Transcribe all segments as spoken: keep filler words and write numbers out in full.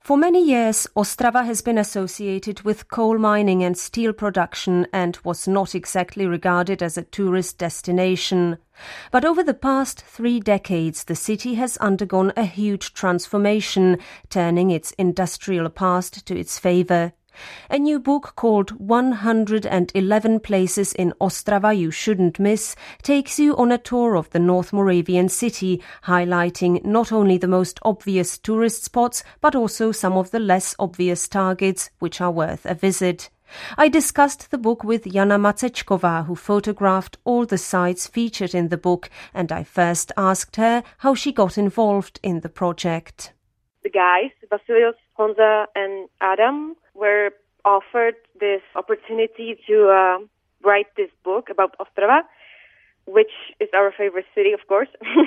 For many years, Ostrava has been associated with coal mining and steel production and was not exactly regarded as a tourist destination. But over the past three decades, the city has undergone a huge transformation, turning its industrial past to its favour. A new book called one hundred eleven Places in Ostrava You Shouldn't Miss takes you on a tour of the North Moravian city, highlighting not only the most obvious tourist spots, but also some of the less obvious targets which are worth a visit. I discussed the book with Jana Macečková, who photographed all the sites featured in the book, and I first asked her how she got involved in the project. The guys, Vasilios, Honza and Adam, were offered this opportunity to uh, write this book about Ostrava, which is our favorite city, of course.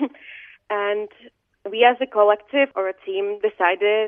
And we as a collective or a team decided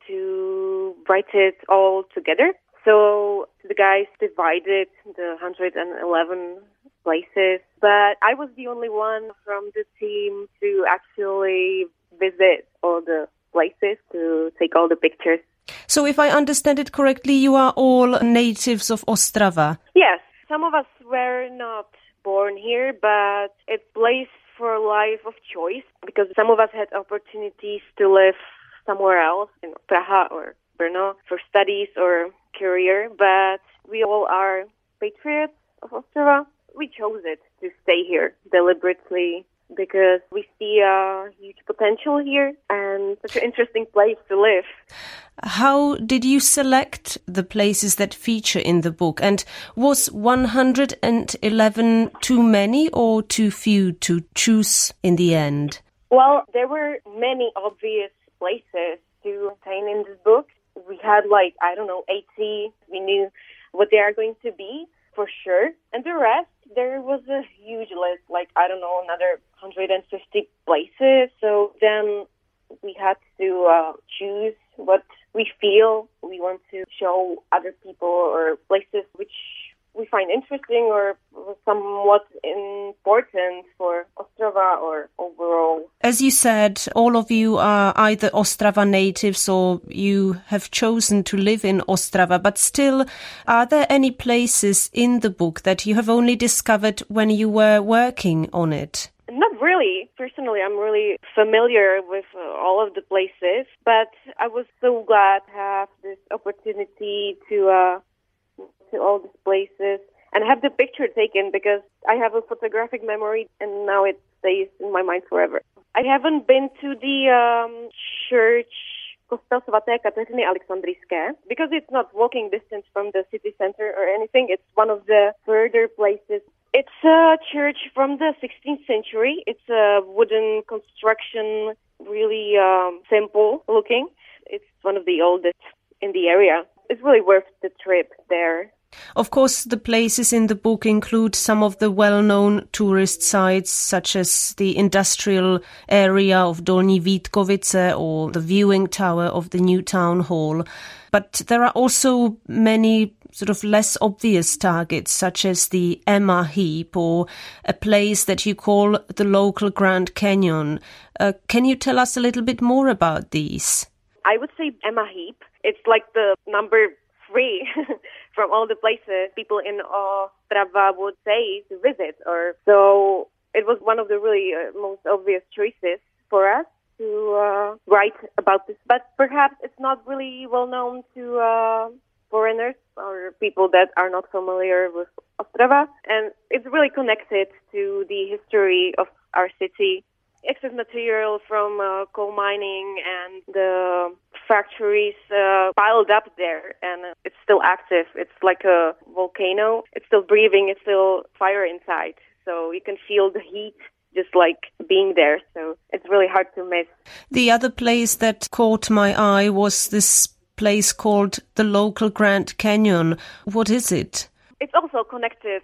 to write it all together. So the guys divided the one hundred eleven places, but I was the only one from the team to actually visit all the places, to take all the pictures. So if I understand it correctly, you are all natives of Ostrava? Yes. Some of us were not born here, but it's a place for a life of choice, because some of us had opportunities to live somewhere else, in Praha or Brno, for studies or career, but we all are patriots of Ostrava. We chose it to stay here deliberately because we see a huge potential here and such an interesting place to live. How did you select the places that feature in the book? And was one hundred eleven too many or too few to choose in the end? Well, there were many obvious places to contain in this book. We had like, I don't know, eighty. We knew what they are going to be for sure. And the rest, there was a huge list, like, I don't know, another one hundred fifty places. So then we had to uh, choose what we feel we want to show other people, or places which we find interesting or somewhat important for Ostrava or overall. As you said, all of you are either Ostrava natives or you have chosen to live in Ostrava, but still, are there any places in the book that you have only discovered when you were working on it? Not really. Personally, I'm really familiar with uh, all of the places, but I was so glad to have this opportunity to uh, to all these places and have the picture taken, because I have a photographic memory and now it stays in my mind forever. I haven't been to the um, church Kostel svaté Kateřiny Alexandrijské because it's not walking distance from the city center or anything. It's one of the further places. It's a church from the sixteenth century. It's a wooden construction, really um, simple looking. It's one of the oldest in the area. It's really worth the trip there. Of course, the places in the book include some of the well-known tourist sites, such as the industrial area of Dolní Vítkovice or the viewing tower of the new town hall. But there are also many sort of less obvious targets, such as the Emma Heap or a place that you call the local Grand Canyon. Uh, can you tell us a little bit more about these? I would say Emma Heap. It's like the number three from all the places people in Ostrava would say to visit. Or so it was one of the really uh, most obvious choices for us to uh, write about this. But perhaps it's not really well known to uh, foreigners or people that are not familiar with Ostrava. And it's really connected to the history of our city. Excess material from uh, coal mining and the factories uh, piled up there, and it's still active. It's like a volcano. It's still breathing. It's still fire inside. So you can feel the heat just like being there. So it's really hard to miss. The other place that caught my eye was this place called the local Grand Canyon. What is it? It's also connected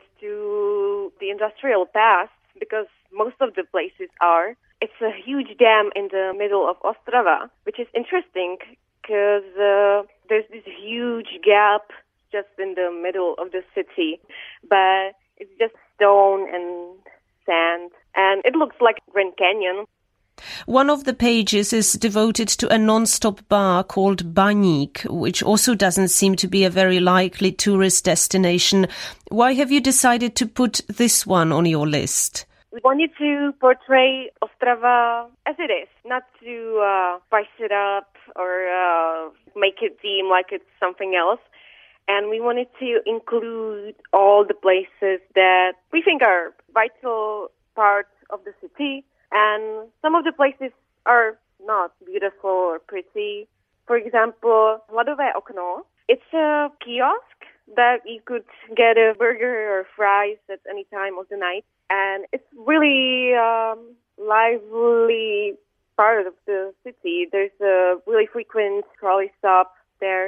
to the industrial past because most of the places are. It's a huge dam in the middle of Ostrava, which is interesting because uh, there's this huge gap just in the middle of the city, but it's just stone and sand, and it looks like Grand Canyon. One of the pages is devoted to a non-stop bar called Baník, which also doesn't seem to be a very likely tourist destination. Why have you decided to put this one on your list? We wanted to portray Ostrava as it is, not to uh, spice it up or uh, make it seem like it's something else. And we wanted to include all the places that we think are vital parts of the city. And some of the places are not beautiful or pretty. For example, Hladové okno. It's a kiosk that you could get a burger or fries at any time of the night. And it's really um, lively part of the city. There's a really frequent trolley stop there,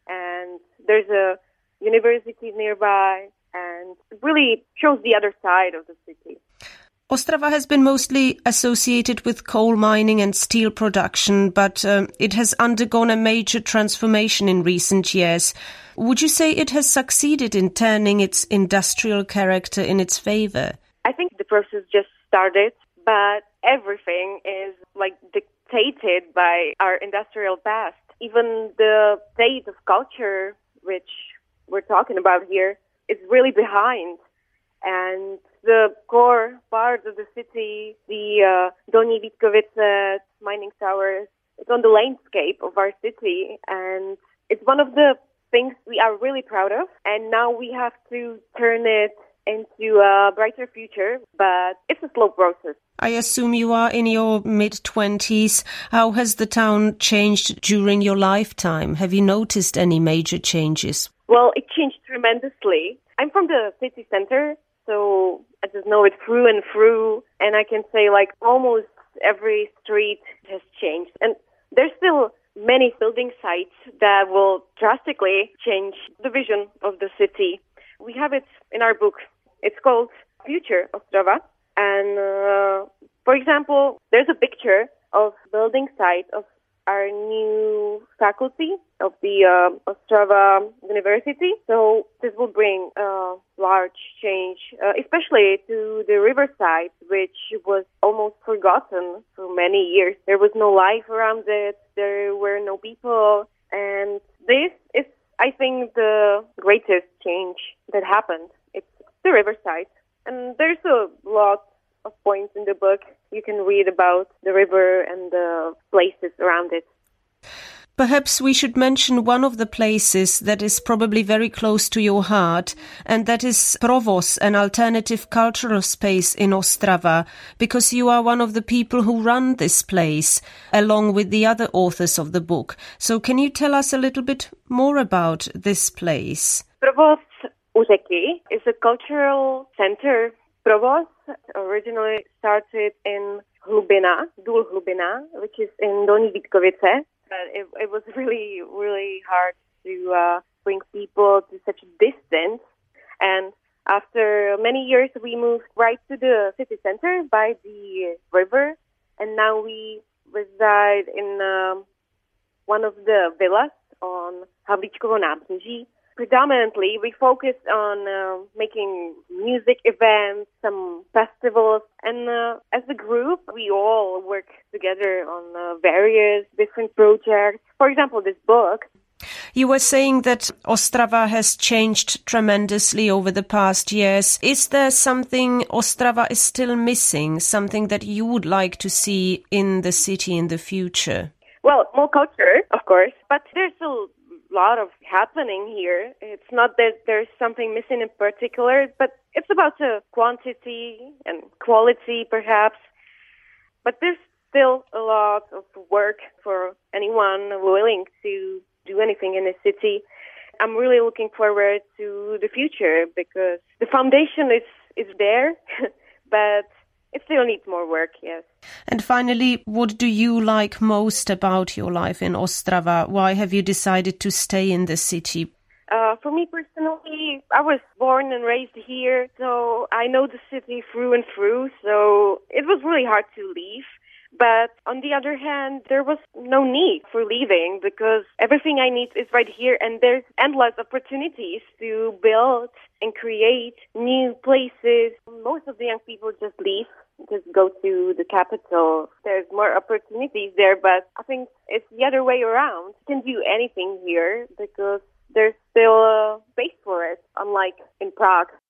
and there's a university nearby, and it really shows the other side of the city. Ostrava has been mostly associated with coal mining and steel production, but um, it has undergone a major transformation in recent years. Would you say it has succeeded in turning its industrial character in its favor? I think the process just started, but everything is like dictated by our industrial past. Even the state of culture, which we're talking about here, is really behind. And the core part of the city, the uh, Dolní Vítkovice mining towers, it's on the landscape of our city. And it's one of the things we are really proud of. And now we have to turn it into a brighter future, but it's a slow process. I assume you are in your mid-twenties. How has the town changed during your lifetime? Have you noticed any major changes? Well, it changed tremendously. I'm from the city center, so I just know it through and through, and I can say like almost every street has changed. And there's still many building sites that will drastically change the vision of the city. We have it in our book. It's called Future Ostrava. And, uh, for example, there's a picture of building site of our new faculty of the uh, Ostrava University. So this will bring a large change, uh, especially to the riverside, which was almost forgotten for many years. There was no life around it. There were no people. And this is, I think, the greatest change that happened. It's the riverside. And there's a lot of points in the book you can read about the river and the places around it. Perhaps we should mention one of the places that is probably very close to your heart, and that is Provoz, an alternative cultural space in Ostrava, because you are one of the people who run this place, along with the other authors of the book. So can you tell us a little bit more about this place? Provoz u Řeky is a cultural center. Provoz originally started in Hlubina, Důl Hlubina, which is in Dolní Vítkovice. But it, it was really, really hard to uh, bring people to such a distance. And after many years, we moved right to the city center by the river. And now we reside in um, one of the villas on Havlíčkovo nábřeží. Predominantly, we focused on uh, making music events, some festivals, and uh, as a group, we all work together on uh, various different projects. For example, this book. You were saying that Ostrava has changed tremendously over the past years. Is there something Ostrava is still missing, something that you would like to see in the city in the future? Well, more culture, of course, but there's a lot of happening here. It's not that there's something missing in particular, but it's about the quantity and quality, perhaps. But there's still a lot of work for anyone willing to do anything in the city. I'm really looking forward to the future because the foundation is, is there, but it still needs more work, yes. And finally, what do you like most about your life in Ostrava? Why have you decided to stay in the city? Uh, for me personally, I was born and raised here, so I know the city through and through, so it was really hard to leave. But on the other hand, there was no need for leaving because everything I need is right here and there's endless opportunities to build and create new places. Most of the young people just leave just go to the capital. There's more opportunities there, but I think it's the other way around. You can do anything here because there's still a space for it, unlike in Prague.